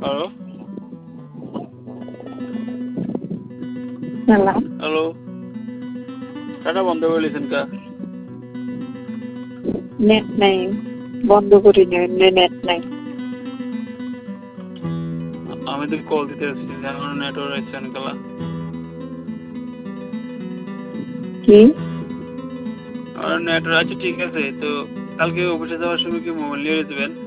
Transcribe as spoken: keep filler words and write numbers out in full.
hello hello hello data বন্ধ করে লিখেন কা নেট নাই বন্ধ করি না এমনি নেট নাই আমি তো কল দিতে আসছি যেমন নেটওয়ার্ক আসছে অনেকলা কি আর নেটওয়ার্ক আছে ঠিক আছে তো কালকে অফিসে যাওয়ার সময় কি মোবাইল নিয়ে যাবেন